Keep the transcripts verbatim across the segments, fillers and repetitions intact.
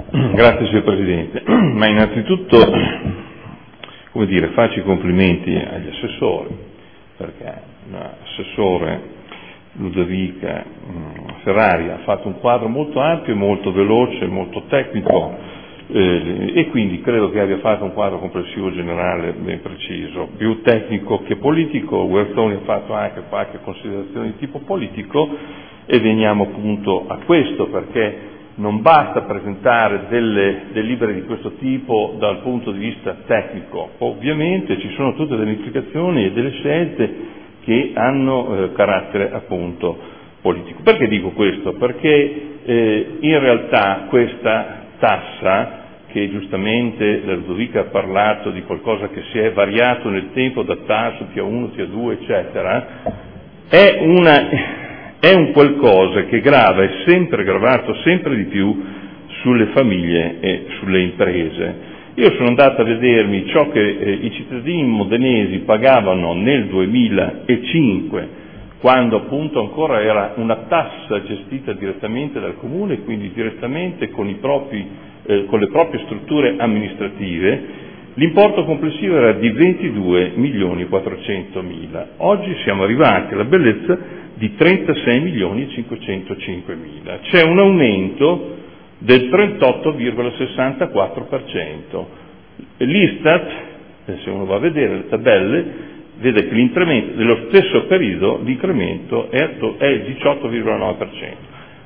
Grazie signor Presidente, ma innanzitutto, come dire, faccio i complimenti agli assessori, perché l'assessore Ludovica Ferrari ha fatto un quadro molto ampio, molto veloce, molto tecnico eh, e quindi credo che abbia fatto un quadro complessivo generale ben preciso, più tecnico che politico. Guerzoni ha fatto anche qualche considerazione di tipo politico e veniamo appunto a questo, perché non basta presentare delle delibere di questo tipo dal punto di vista tecnico, ovviamente ci sono tutte delle implicazioni e delle scelte che hanno eh, carattere appunto politico. Perché dico questo? Perché eh, in realtà questa tassa, che giustamente la Ludovica ha parlato di qualcosa che si è variato nel tempo da T A S, T A uno, T A due eccetera, è una è un qualcosa che grava, è sempre gravato sempre di più sulle famiglie e sulle imprese. Io sono andato a vedermi ciò che eh, i cittadini modenesi pagavano nel duemilacinque, quando appunto ancora era una tassa gestita direttamente dal comune, quindi direttamente con, i propri, eh, con le proprie strutture amministrative. L'importo complessivo era di ventidue milioni quattrocentomila. Oggi siamo arrivati alla bellezza di trentasei milioni cinquecentocinquemila. C'è un aumento del trentotto virgola sessantaquattro per cento. L'Istat, se uno va a vedere le tabelle, vede che l'incremento dello stesso periodo, l'incremento è, è diciotto virgola nove per cento.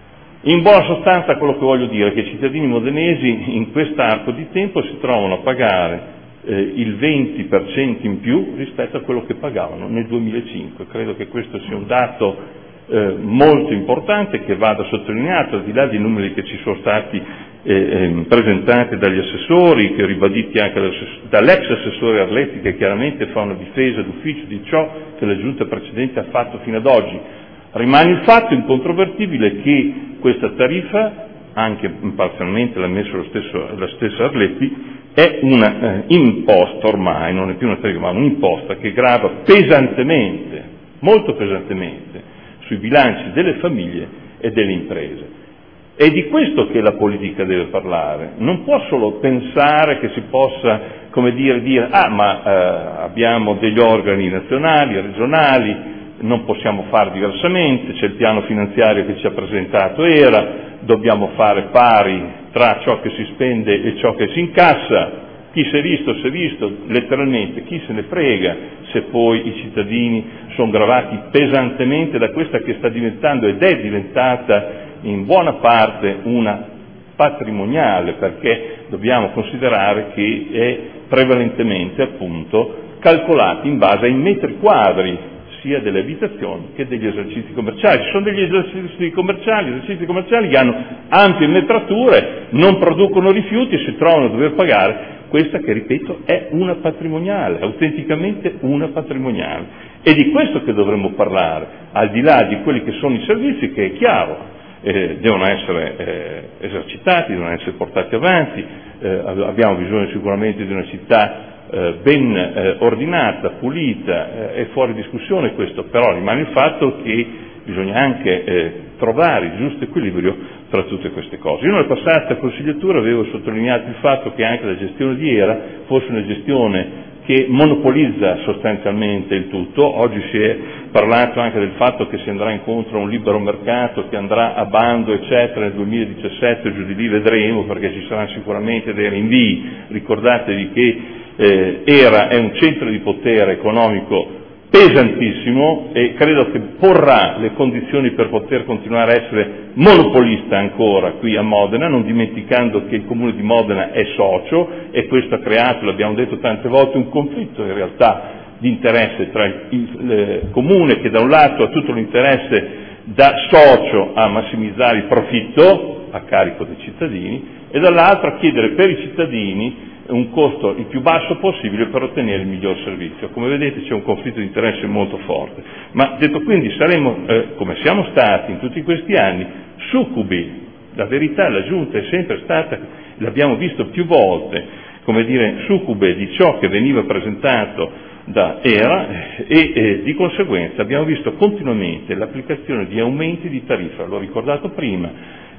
In buona sostanza quello che voglio dire è che i cittadini modenesi in quest'arco di tempo si trovano a pagare eh, il venti per cento in più rispetto a quello che pagavano nel duemilacinque. Credo che questo sia un dato eh, molto importante che vada sottolineato, al di là dei numeri che ci sono stati eh, eh, presentati dagli assessori, che ribaditi anche dall'ex assessore Arletti, che chiaramente fa una difesa d'ufficio di ciò che la giunta precedente ha fatto fino ad oggi. Rimane il fatto incontrovertibile che questa tariffa, anche parzialmente l'ha messo lo stesso, la stessa Arletti, è una eh, imposta ormai, non è più una tariffa, ma un'imposta che grava pesantemente, molto pesantemente, sui bilanci delle famiglie e delle imprese. È di questo che la politica deve parlare. Non può solo pensare che si possa, come dire, dire ah ma eh, abbiamo degli organi nazionali, regionali, non possiamo fare diversamente, c'è il piano finanziario che ci ha presentato era, dobbiamo fare pari tra ciò che si spende e ciò che si incassa. Chi si è visto, si è visto, letteralmente, chi se ne frega se poi i cittadini sono gravati pesantemente da questa che sta diventando ed è diventata in buona parte una patrimoniale, perché dobbiamo considerare che è prevalentemente appunto calcolata in base ai metri quadri sia delle abitazioni che degli esercizi commerciali. Ci sono degli esercizi commerciali, esercizi commerciali che hanno ampie metrature, non producono rifiuti e si trovano a dover pagare questa che, ripeto, è una patrimoniale, autenticamente una patrimoniale. È di questo che dovremmo parlare, al di là di quelli che sono i servizi, che è chiaro, eh, devono essere eh, esercitati, devono essere portati avanti, eh, abbiamo bisogno sicuramente di una città Eh, ben eh, ordinata, pulita, eh, è fuori discussione questo, però rimane il fatto che bisogna anche eh, trovare il giusto equilibrio tra tutte queste cose. Io nella passata consigliatura avevo sottolineato il fatto che anche la gestione di ERA fosse una gestione che monopolizza sostanzialmente il tutto. Oggi si è parlato anche del fatto che si andrà incontro a un libero mercato che andrà a bando eccetera nel duemiladiciassette, giù di lì vedremo, perché ci saranno sicuramente dei rinvii. Ricordatevi che eh, ERA è un centro di potere economico pesantissimo e credo che porrà le condizioni per poter continuare a essere monopolista ancora qui a Modena, non dimenticando che il Comune di Modena è socio e questo ha creato, l'abbiamo detto tante volte, un conflitto in realtà di interesse tra il, il eh, Comune, che da un lato ha tutto l'interesse da socio a massimizzare il profitto a carico dei cittadini e dall'altro a chiedere per i cittadini un costo il più basso possibile per ottenere il miglior servizio. Come vedete c'è un conflitto di interesse molto forte, ma detto quindi saremo, eh, come siamo stati in tutti questi anni, succubi. La verità, la Giunta è sempre stata, l'abbiamo visto più volte, come dire, succube di ciò che veniva presentato da ERA e eh, di conseguenza abbiamo visto continuamente l'applicazione di aumenti di tariffa, l'ho ricordato prima,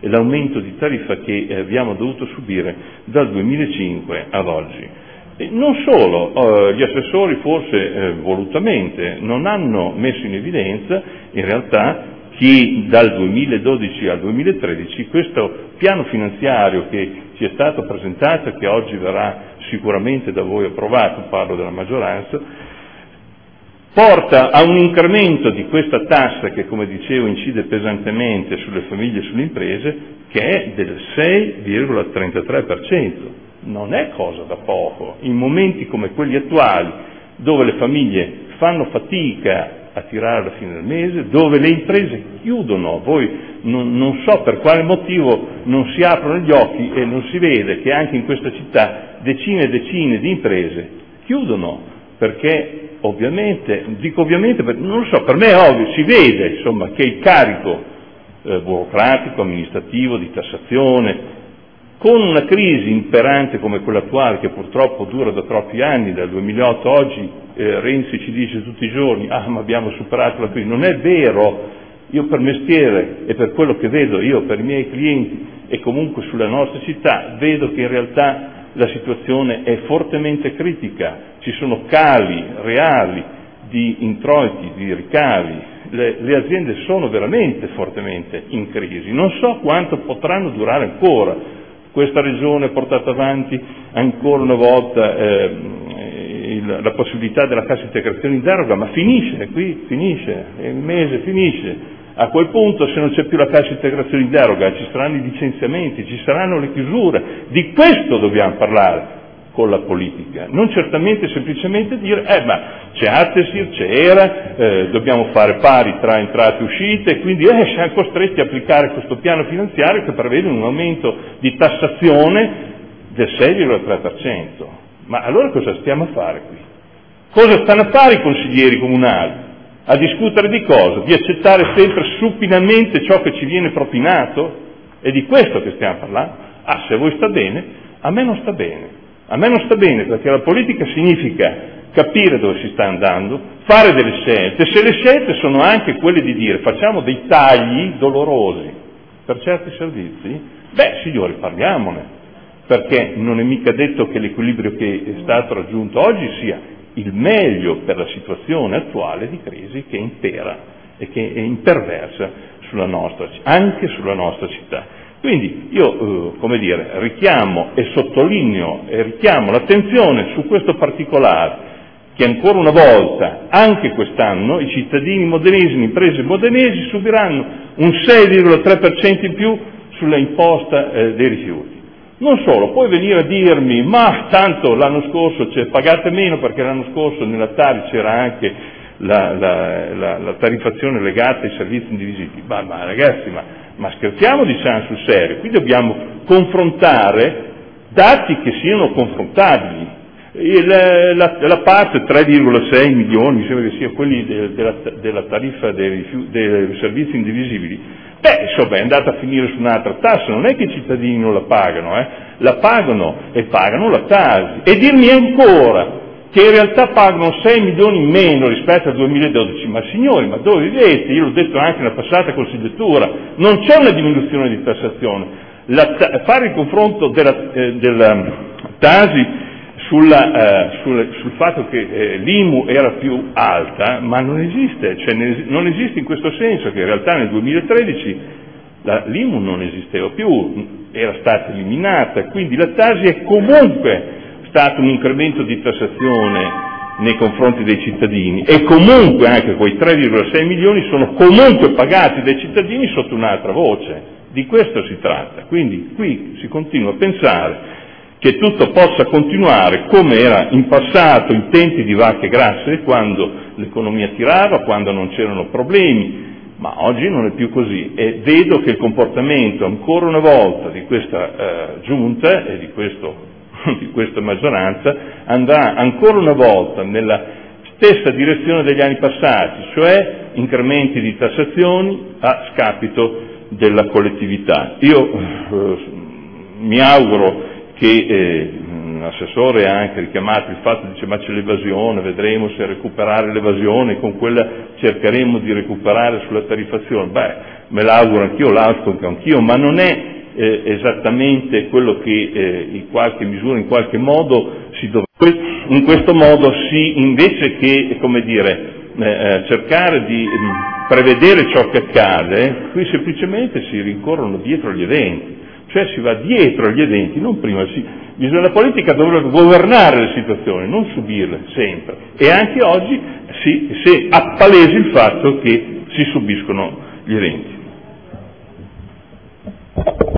e l'aumento di tariffa che eh, abbiamo dovuto subire dal duemilacinque ad oggi. E non solo, eh, gli assessori forse eh, volutamente non hanno messo in evidenza in realtà che dal duemiladodici al duemilatredici questo piano finanziario che ci è stato presentato e che oggi verrà sicuramente da voi approvato, parlo della maggioranza, porta a un incremento di questa tassa che, come dicevo, incide pesantemente sulle famiglie e sulle imprese, che è del sei virgola trentatré per cento. Non è cosa da poco. In momenti come quelli attuali, dove le famiglie fanno fatica a tirare alla fine del mese, dove le imprese chiudono, voi non, non so per quale motivo non si aprono gli occhi e non si vede che anche in questa città decine e decine di imprese chiudono, perché ovviamente, dico ovviamente, non lo so, per me è ovvio, si vede insomma che il carico eh, burocratico, amministrativo, di tassazione, con una crisi imperante come quella attuale, che purtroppo dura da troppi anni, dal duemilaotto a oggi, eh, Renzi ci dice tutti i giorni, ah ma abbiamo superato la crisi, non è vero. Io per mestiere e per quello che vedo, io per i miei clienti e comunque sulla nostra città, vedo che in realtà la situazione è fortemente critica, ci sono cali reali di introiti, di ricavi, le, le aziende sono veramente fortemente in crisi, non so quanto potranno durare ancora. Questa regione ha portato avanti ancora una volta eh, il, la possibilità della cassa integrazione in deroga, ma finisce, qui finisce, il mese finisce. A quel punto, se non c'è più la cassa integrazione in deroga, ci saranno i licenziamenti, ci saranno le chiusure. Di questo dobbiamo parlare con la politica, non certamente semplicemente dire eh ma c'è Atesir, c'è Era, eh, dobbiamo fare pari tra entrate e uscite, e quindi eh, siamo costretti a applicare questo piano finanziario che prevede un aumento di tassazione del sei virgola tre per cento. Ma allora cosa stiamo a fare qui? Cosa stanno a fare i consiglieri comunali? A discutere di cosa? Di accettare sempre supinamente ciò che ci viene propinato? È di questo che stiamo parlando? Ah, se a voi sta bene, a me non sta bene. A me non sta bene, perché la politica significa capire dove si sta andando, fare delle scelte. Se le scelte sono anche quelle di dire facciamo dei tagli dolorosi per certi servizi, beh signori, parliamone, perché non è mica detto che l'equilibrio che è stato raggiunto oggi sia il meglio per la situazione attuale di crisi che impera e che è imperversa sulla nostra, anche sulla nostra città. Quindi io, eh, come dire, richiamo e sottolineo e richiamo l'attenzione su questo particolare, che ancora una volta, anche quest'anno, i cittadini modenesi, le imprese modenesi subiranno un sei virgola tre per cento in più sulla imposta eh, dei rifiuti. Non solo, poi venire a dirmi, ma tanto l'anno scorso c'è, pagate meno perché l'anno scorso nella Tari c'era anche la, la, la, la tariffazione legata ai servizi indivisibili. Ma, ma ragazzi, ma Ma scherziamo, diciamo sul serio, qui dobbiamo confrontare dati che siano confrontabili. Il, la, la parte tre virgola sei milioni, mi sembra che sia quelli de, de la, della tariffa dei, dei servizi indivisibili, beh insomma è andata a finire su un'altra tassa, non è che i cittadini non la pagano, eh? La pagano e pagano la Tasi. E dirmi ancora che in realtà pagano sei milioni in meno rispetto al duemiladodici, ma signori, ma dove vivete? Io l'ho detto anche nella passata consigliatura, non c'è una diminuzione di tassazione. La, fare il confronto della, eh, della Tasi sulla, eh, sul, sul fatto che eh, l'I M U era più alta, ma non esiste, cioè ne, non esiste in questo senso, che in realtà nel duemilatredici la, l'I M U non esisteva più, era stata eliminata, quindi la Tasi è comunque stato un incremento di tassazione nei confronti dei cittadini e comunque anche quei tre virgola sei milioni sono comunque pagati dai cittadini sotto un'altra voce. Di questo si tratta. Quindi qui si continua a pensare che tutto possa continuare come era in passato, in tempi di vacche grasse, quando l'economia tirava, quando non c'erano problemi, ma oggi non è più così e vedo che il comportamento ancora una volta di questa eh, giunta e di questo di questa maggioranza andrà ancora una volta nella stessa direzione degli anni passati, cioè incrementi di tassazioni a scapito della collettività. Io eh, mi auguro che eh, l'assessore ha anche richiamato il fatto, dice ma c'è l'evasione, vedremo se recuperare l'evasione, con quella cercheremo di recuperare sulla tariffazione. Beh, me l'auguro anch'io, l'auspico anch'io, ma non è eh, esattamente quello che eh, in qualche misura, in qualche modo si dovrebbe, in questo modo si, invece che, come dire, eh, cercare di mh, prevedere ciò che accade, qui semplicemente si rincorrono dietro gli eventi, cioè si va dietro agli eventi, non prima. Si, bisogna, la politica dovrebbe governare le situazioni, non subirle sempre, e anche oggi si, si appalesi il fatto che si subiscono gli eventi.